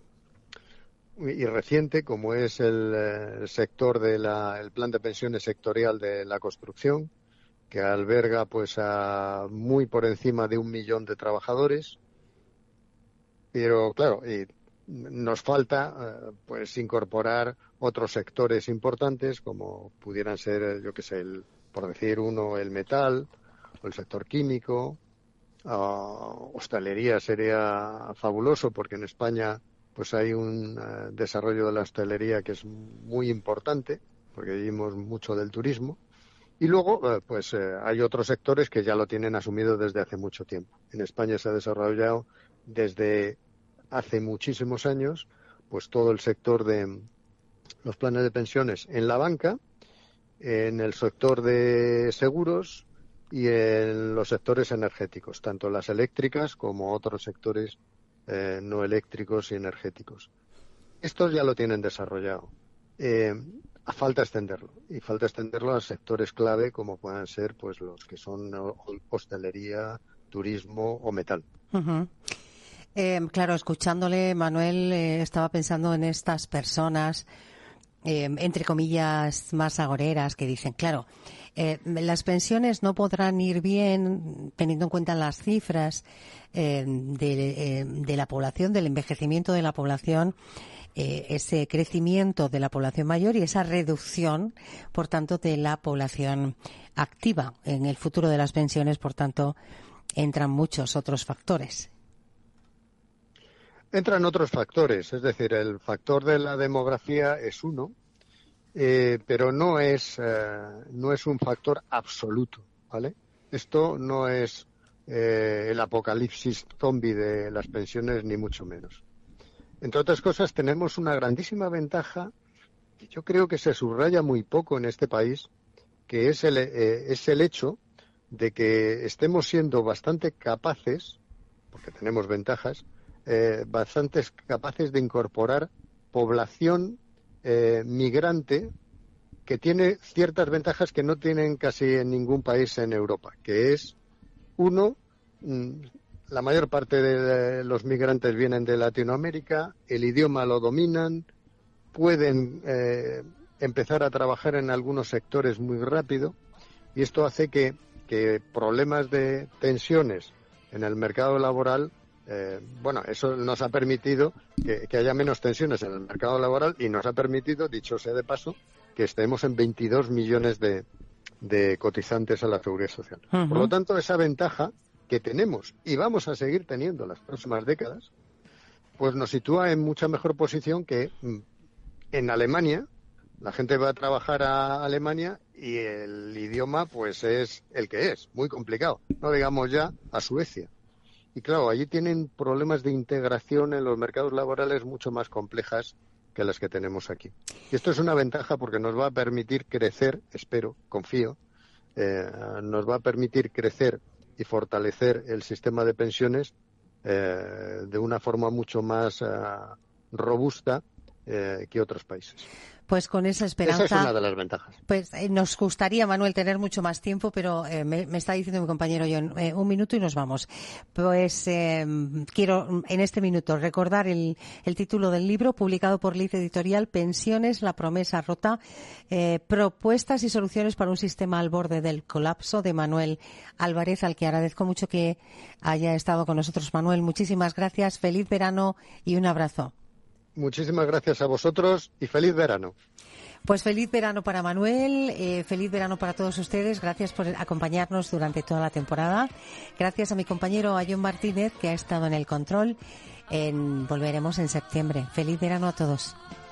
y reciente, como es el, el sector de la, el plan de pensiones sectorial de la construcción, que alberga pues a muy por encima de un millón de trabajadores. Pero claro, y nos falta eh, pues incorporar otros sectores importantes como pudieran ser, yo qué sé, el, por decir uno, el metal o el sector químico. Uh, hostelería sería fabuloso porque en España pues hay un uh, desarrollo de la hostelería que es muy importante porque vivimos mucho del turismo. Y luego uh, pues uh, hay otros sectores que ya lo tienen asumido desde hace mucho tiempo. En España se ha desarrollado desde hace muchísimos años pues todo el sector de los planes de pensiones en la banca, en el sector de seguros y en los sectores energéticos, tanto las eléctricas como otros sectores eh, no eléctricos y energéticos. Estos ya lo tienen desarrollado. Eh, a falta extenderlo y falta extenderlo a sectores clave como puedan ser pues los que son hostelería, turismo o metal. Uh-huh. Eh, claro, escuchándole, Manuel, eh, estaba pensando en estas personas, eh, entre comillas, más agoreras, que dicen, claro, eh, las pensiones no podrán ir bien teniendo en cuenta las cifras eh, de, eh, de la población, del envejecimiento de la población, eh, ese crecimiento de la población mayor y esa reducción, por tanto, de la población activa. En el futuro de las pensiones, por tanto, entran muchos otros factores. Entran otros factores, es decir, el factor de la demografía es uno, eh, pero no es, eh, no es un factor absoluto, ¿vale? Esto no es eh, el apocalipsis zombie de las pensiones, ni mucho menos. Entre otras cosas, tenemos una grandísima ventaja que yo creo que se subraya muy poco en este país, que es el, eh, es el hecho de que estemos siendo bastante capaces, porque tenemos ventajas, eh, bastante capaces de incorporar población eh, migrante que tiene ciertas ventajas que no tienen casi en ningún país en Europa, que es, uno, la mayor parte de los migrantes vienen de Latinoamérica, el idioma lo dominan, pueden eh, empezar a trabajar en algunos sectores muy rápido, y esto hace que, que problemas de tensiones en el mercado laboral, eh, bueno, eso nos ha permitido que, que haya menos tensiones en el mercado laboral y nos ha permitido, dicho sea de paso, que estemos en veintidós millones de, de cotizantes a la Seguridad Social. Uh-huh. Por lo tanto, esa ventaja que tenemos y vamos a seguir teniendo las próximas décadas, pues nos sitúa en mucha mejor posición que en Alemania. La gente va a trabajar a Alemania y el idioma pues es el que es, muy complicado, no digamos ya a Suecia. Y claro, allí tienen problemas de integración en los mercados laborales mucho más complejas que las que tenemos aquí. Y esto es una ventaja porque nos va a permitir crecer, espero, confío, eh, nos va a permitir crecer y fortalecer el sistema de pensiones eh, de una forma mucho más uh, robusta eh, que otros países. Pues con esa esperanza... Esa es una de las ventajas. Pues eh, nos gustaría, Manuel, tener mucho más tiempo, pero eh, me, me está diciendo mi compañero John, eh, un minuto y nos vamos. Pues eh, quiero en este minuto recordar el, el título del libro publicado por Liz Editorial, Pensiones, la promesa rota, eh, propuestas y soluciones para un sistema al borde del colapso, de Manuel Álvarez, al que agradezco mucho que haya estado con nosotros. Manuel, muchísimas gracias, feliz verano y un abrazo. Muchísimas gracias a vosotros y feliz verano. Pues feliz verano para Manuel, eh, feliz verano para todos ustedes. Gracias por acompañarnos durante toda la temporada. Gracias a mi compañero a John Martínez, que ha estado en el control. En, volveremos en septiembre. Feliz verano a todos.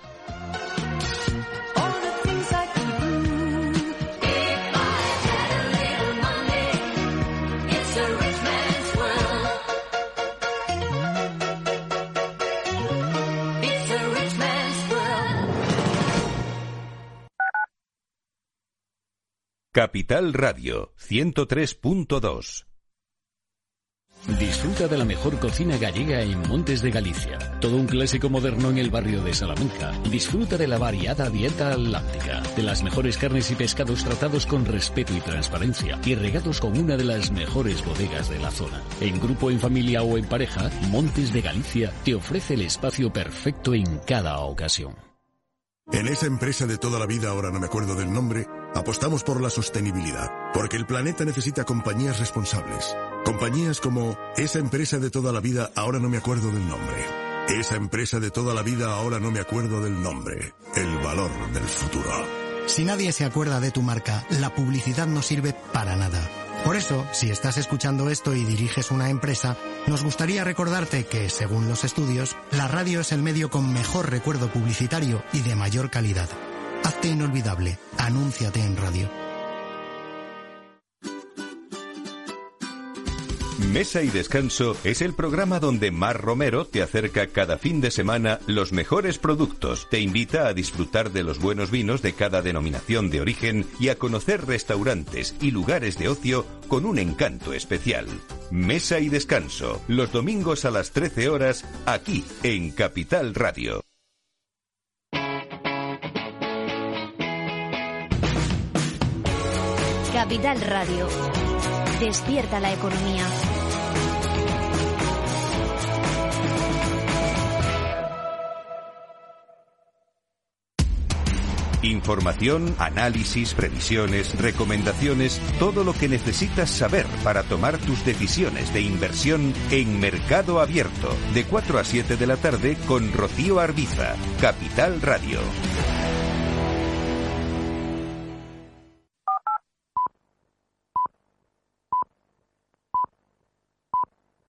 Capital Radio, ciento tres punto dos. Disfruta de la mejor cocina gallega en Montes de Galicia. Todo un clásico moderno en el barrio de Salamanca. Disfruta de la variada dieta atlántica, de las mejores carnes y pescados tratados con respeto y transparencia y regados con una de las mejores bodegas de la zona. En grupo, en familia o en pareja, Montes de Galicia te ofrece el espacio perfecto en cada ocasión. En esa empresa de toda la vida, ahora no me acuerdo del nombre, apostamos por la sostenibilidad, porque el planeta necesita compañías responsables. Compañías como esa empresa de toda la vida, ahora no me acuerdo del nombre. Esa empresa de toda la vida, ahora no me acuerdo del nombre. El valor del futuro. Si nadie se acuerda de tu marca, la publicidad no sirve para nada. Por eso, si estás escuchando esto y diriges una empresa, nos gustaría recordarte que, según los estudios, la radio es el medio con mejor recuerdo publicitario y de mayor calidad. Hazte inolvidable. Anúnciate en radio. Mesa y Descanso es el programa donde Mar Romero te acerca cada fin de semana los mejores productos, te invita a disfrutar de los buenos vinos de cada denominación de origen y a conocer restaurantes y lugares de ocio con un encanto especial. Mesa y Descanso, los domingos a las trece horas, aquí en Capital Radio. Capital Radio. Despierta la economía. Información, análisis, previsiones, recomendaciones, todo lo que necesitas saber para tomar tus decisiones de inversión en Mercado Abierto, de cuatro a siete de la tarde con Rocío Arbiza, Capital Radio.